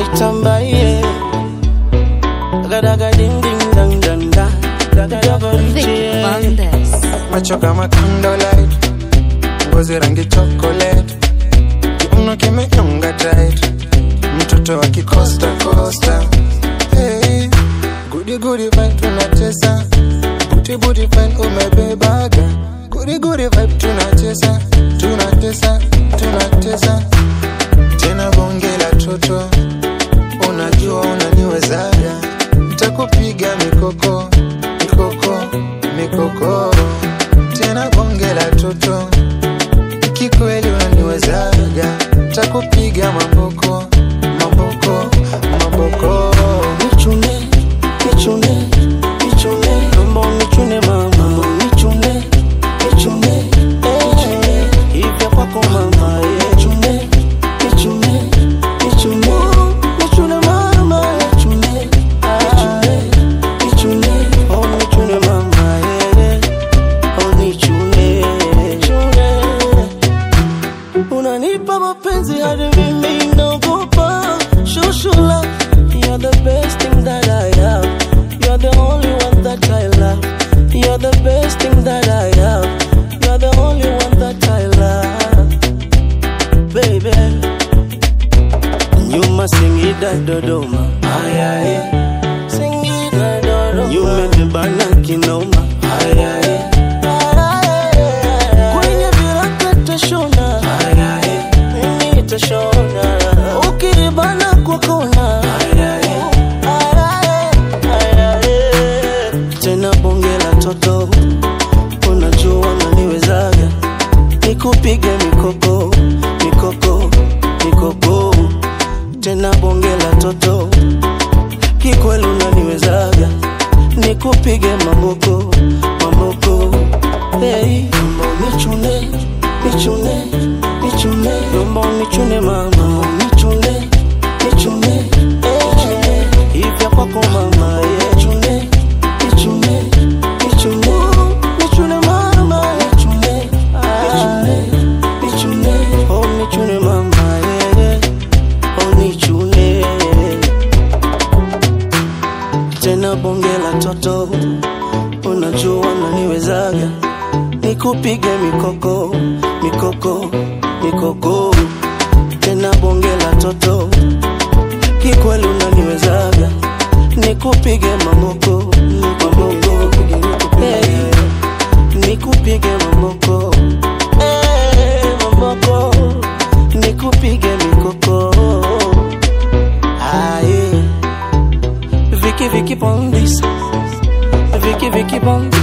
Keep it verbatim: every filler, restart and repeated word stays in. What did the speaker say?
Aitambaye Gadaga ding ding dang dang da Macho kama candlelight, ngozi rangi chocolate, kiuno kimenyonga tight, mtoto wa kikosta costa. Hey, goody goody vibe tunacheza, booty booty vibe umebebaga. Goody goody vibe tunacheza, tunacheza, tunacheza. Tena bonge la toto, unajua unaniwezaga, nitakupiga mikoko, mikoko, mikoko. Tena bonge la toto, kikweli unaniwezaga, nitakupiga mamboko, mamboko, mamboko. Nichune, nichune, nichune, mambo nichune mama, nichune, nichune, nichune, hivya kwako mama, nichune, nichune, nichune, nichune mama, nichune, nichune, nichune, oh nichune mama, oh nichune, nichune. Unanipa mapenzi hadi mimi naogopa, shushula. You're the best thing that I have. You're the only one that I love. You're the best thing that I have. You're the only one that I love. Baby, you must sing it that Dodoma. Ay, ay, sing it that Dodoma. You make me bana kinoma. Ay, ay, kwenye viraka tashona. Ay, ay, mimi tashona. Ukibana kwa kona. Ay, ay, tena bonge la toto, unajua unaniwezaga, nikupige mikoko, mikoko, mikoko. Tena bonge la toto, kikweli unaniwezaga, nikupige mamboko, mamboko. Hey, mambo nichune, nichune, nichune, mambo nichune mama, nichune, nichune, nichune, hivya kwako mama, nichune, nichune, nichune, nichune mama, nichune, nichune, nichune, oh nichune mama, oh nichune. Tena bonge la toto, unajua unaniwezaga, nikupige mikoko, mikoko, mikoko. Tena bonge la toto, kikweli unaniwezaga, nikupige mamboko, mamboko. Hey, nikupige mamboko, hey, mamboko, nikupige mikoko. Aye, Vicky Vicky Bondis, Vicky Vicky Bondis.